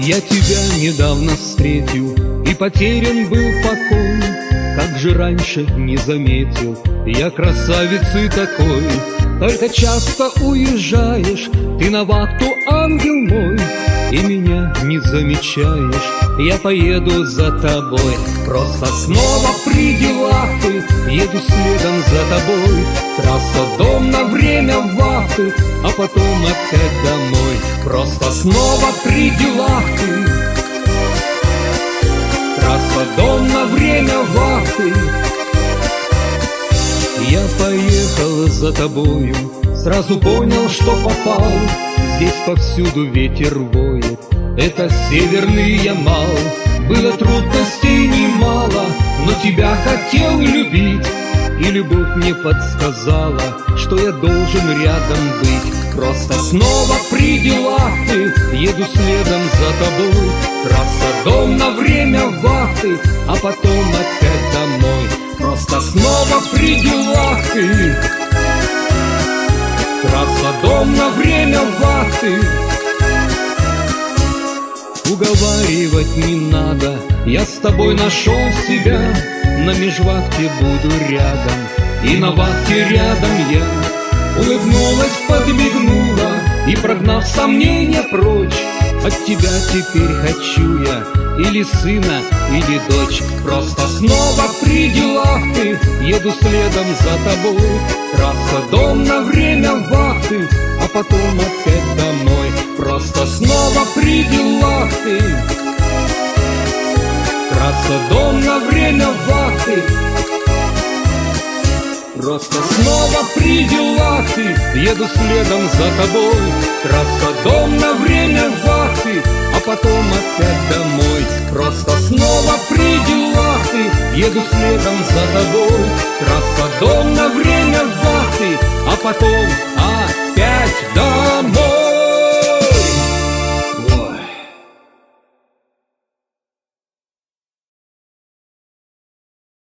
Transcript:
Я тебя недавно встретил, и потерян был покой. Как же раньше не заметил я красавицы такой. Только часто уезжаешь ты на вахту, ангел мой, и меня не замечаешь. Я поеду за тобой, просто снова при делах ты. Еду следом за тобой. Трасса, дом на время вахты, а потом опять домой. Просто снова при делах ты. Трасса, дом на время вахты. Я поехал за тобою, сразу понял, что попал. Здесь повсюду ветер воет, это северный Ямал. Было трудностей немало, но тебя хотел любить, и любовь мне подсказала, что я должен рядом быть. Просто снова при делах ты. Еду следом за тобой. Трасса, дом на время вахты, а потом опять домой. Просто снова при делах ты. Трасса, дом на время вахты. Уговаривать не надо, я с тобой нашел себя. На межвахте буду рядом, и на вахте рядом я. Улыбнулась, подмигнула, и прогнав сомнения прочь. От тебя теперь хочу я или сына, или дочь. Просто снова при делах ты. Еду следом за тобой. Трасса, дом на время вахты, а потом опять домой. Просто снова при делах ты. Трасса, дом на время вахты. Просто снова при делах ты. Еду следом за тобой. Трасса, дом на время вахты, а потом опять домой. Просто снова при делах ты. Еду следом за тобой. Трасса, дом на время вахты, а потом опять домой.